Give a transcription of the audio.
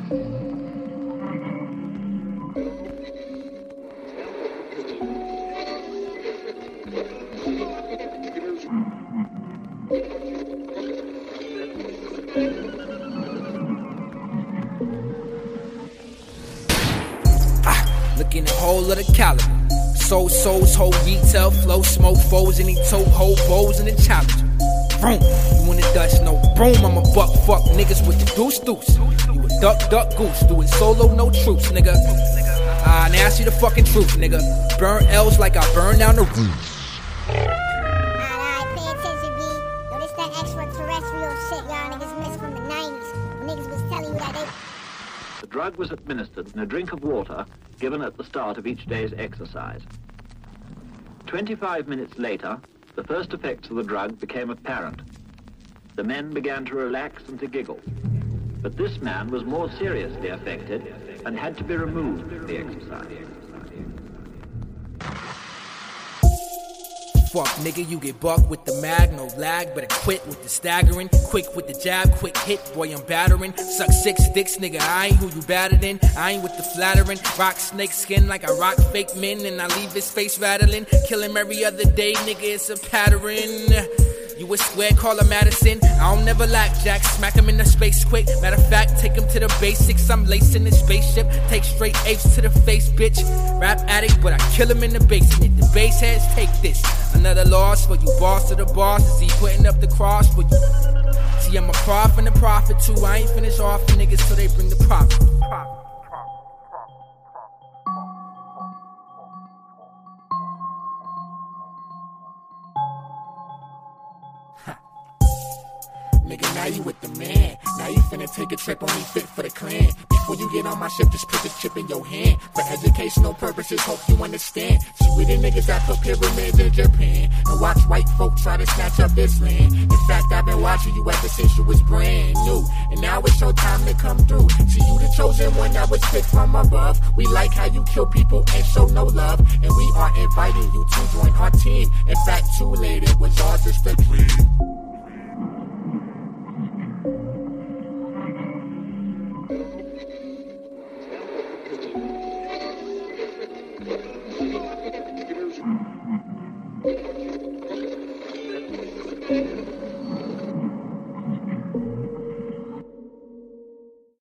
Looking at whole of the caliber. Soul souls, whole retail flow, smoke foes, and he told whole bows in the challenge. Vroom, you in the dust, no broom. I'm a buck fuck niggas with the deuce. You a duck goose, do it solo, no troops, nigga. Now I see the fucking truth, nigga. Burn L's like I burn down the roof. Alright, pay attention, B. Yo, this that extraterrestrial shit y'all niggas missed from the 90s. When niggas was telling you that they... The drug was administered in a drink of water given at the start of each day's exercise. 25 minutes later, the first effects of the drug became apparent. The men began to relax and to giggle. But this man was more seriously affected and had to be removed from the exercise. Fuck nigga, you get bucked with the mag, no lag, better quit with the staggering. Quick with the jab, quick hit, boy I'm battering. Suck 6 dicks, nigga, I ain't who you battered in. I ain't with the flattering. Rock snake skin like I rock fake men, and I leave his face rattling. Kill him every other day, nigga, it's a pattern. You a square, call him Madison. I don't never lack Jack, smack him in the space quick. Matter of fact, take him to the basics. I'm lacing his spaceship. Take straight apes to the face, bitch. Rap addict, but I kill him in the basement. The bass heads take this. Another loss for you, boss of the boss. Is he putting up the cross for you? See, I'm a prophet and a prophet too. I ain't finished off for niggas till they bring the profit. Nigga, now you with the man. Now you finna take a trip, only fit for the clan. Before you get on my ship, just put the chip in your hand. For educational purposes, hope you understand. See, we the niggas that put pyramids in Japan and watch white folk try to snatch up this land. In fact, I've been watching you ever since you was brand new, and now it's your time to come through. See, you the chosen one that was picked from above. We like how you kill people and show no love, and we are inviting you to join our team. In fact, too late, it was all just a dream.